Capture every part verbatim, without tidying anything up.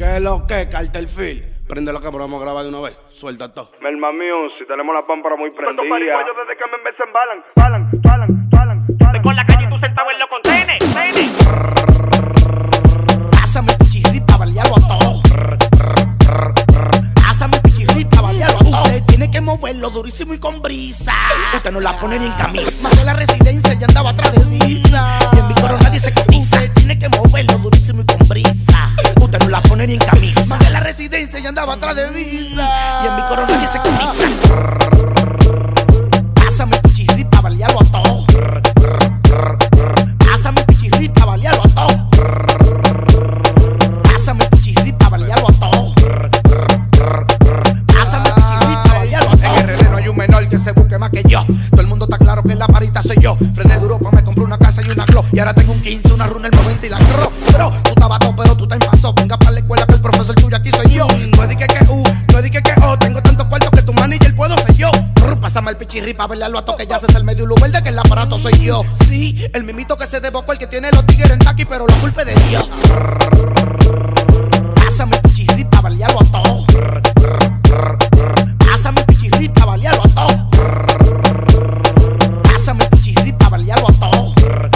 ¿Qué es lo que, Cartel Phil? Prende la cámara, vamos a grabar de una vez. Suelta todo. Melma Music, tenemos la pámpara muy prendida. Estos pariguayos desde que me empecé embalan, balan, balan, balan, balan. Con la calle y tú sentado en los contenes. Pásame el pichirri pa' balearlo a todo. Pásame el pichirri pa' balearlo a todo. Usted tiene que moverlo durísimo y con brisa. Usted no la pone ni en camisa. De la residencia ya andaba atrás de visa. Y en mi coro nadie se cotiza. Usted tiene que moverlo durísimo y con brisa. Usted no la pone ni en camisa. De la residencia ya andaba atrás de visa. Y en mi coro nadie se cotiza. Pásame el pichirri pa' balearlo a todo. Pásame el pichirri pa' balearlo a todo. Pásame el pichirri pa' balearlo a todo. Pásame el pichirri pa' balearlo a todo. En R D no hay un menor que se busque más que yo. Todo el mundo está claro que la parita soy yo. Frené duro pa' me compré una casa y una glow. Y ahora tengo un quince, una runa, el noventa y la crow. Bro, tú estabas todo pero tú estás en paso. Venga pa' la escuela que el profesor tuyo aquí soy yo. No dije que uh, no dije que oh. Tengo tantos cuartos que tu manager puedo ser yo. Brr, pásame el pichirri pa' bailarlo a toque. Ya se el medio luz verde que el aparato soy yo. Sí, el mimito que se devocó, el que tiene los tigres en taqui, pero la culpa es de Dios. Pásame el pichirri pa' balearlo a todo. Pásame el pichirri pa' balearlo a todo. Pásame el pichirri pa' balearlo a todo.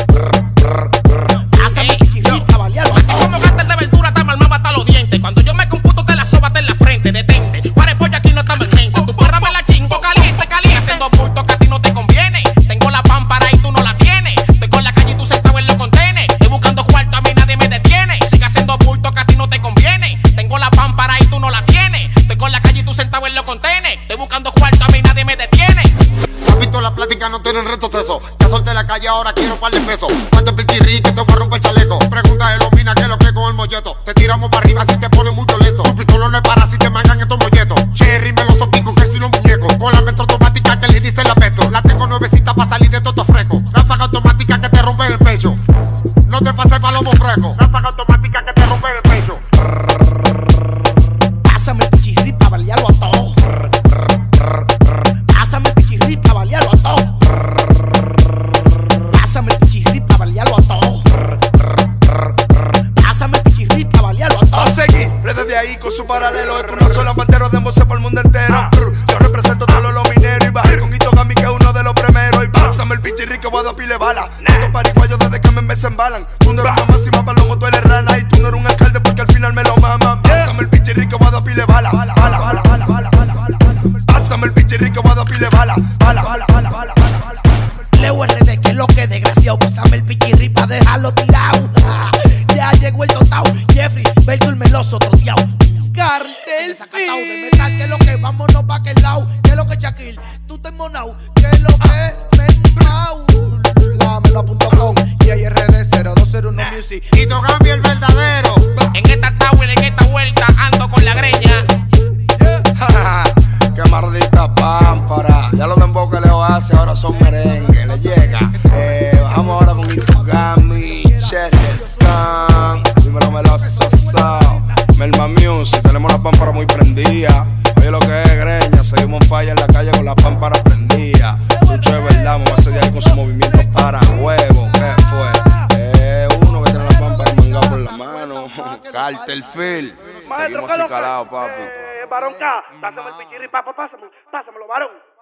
Pásame el pichirri pa' balearlo a todo. Somos gastos de verdura, estamos armados hasta los dientes. Cuando yo me computo te la sobate en la frente, detente. Pare pollo aquí no estamos en mente. Tu perra me la chingo caliente, caliente. Haciendo bultos que a ti no te conviene. Tengo la pámpara y tú no la tienes. Estoy con la calle y tú sentado en los contenes. Estoy buscando cuarto, a mí nadie me detiene. Sigue haciendo bultos que a ti no te conviene. Tengo la pámpara y tú no la tienes. Estoy con la calle y tú sentado en los contenes. Estoy buscando cuarto, a mí nadie me detiene. Papito, la plática no tienen retos de eso. Ya solté la calle, ahora quiero un par de pesos. Cuánto el pichirri que te voy a romper el chaleco. Pregunta de Lomina que lo que con el molleto. Te tiramos para arriba si te pones muy violento. Tu pistola no es para si te mangan estos molletos. Cherry me los soquico que si los muñecos. Con la metro automática que le dice la peto. La tengo nuevecita para salir de todo fresco. Ráfaga automática que te rompe el pecho. No te pases palomo fresco. Ráfaga automática que te rompe el pecho. Pásame el pichirri pa' balearlo a todo. Pásame el pichirri pa' balearlo a todo. Pásame el pichirri pa' balearlo a todo. Pásame el pichirri pa' balearlo a todo. A seguir, desde ahí con su paralelo. Esto no son los panteros de embolse por el mundo entero. Yo represento todos los mineros y bajé con Guito Gami que es uno de los primeros. Y pásame el pichirri que voy a dar pile bala. Estos pariguayos desde que me empecé embalan. Tú no eres una máxima palomo, tú eres rana. Y tú no eres un alcalde porque al final me lo maman. Pásame el pichirri que voy a dar pile bala. Bala, bala, bala, bala, bala, bala. Pásame el pichirri que voy a dar pile bala. Bala, bala, bala, bala, bala. Leo R D, que es lo que desgraciado. Pásame el pichirri pa' dejarlo tirado. Ya llegó el dotao. Jeffrey, Berto el meloso troteado. Cartel Desacatado de metal, que es lo que vámonos pa' aquel lado. Que es lo que Shaquille, tú te monao. Que es lo que Melmau. La melo punto com y R D cero dos cero uno Music. Y tu Gami el verdadero. En esta tower, en esta vuelta, ando con la greña. Qué maldita pámpara. Ya los dembow que Leo hace ahora son merengue. Le llega. Eh, bajamos ahora con Guito Gami, Cherry Scan. Dímelo meloso. Melma Music, tenemos la pámpara muy prendida. Oye lo que es greña, seguimos en falla en la calle con la pámpara prendida. Mucho de verdad, me va a hacer de ahí con su movimiento para huevo. ¿Qué fue? Eh, uno que tiene la pámpara mangado por la mano. Cartel Phil. Seguimos así calados, papi. Varón K, pásame el pichirri, papá, pásame, pásamelo, varón.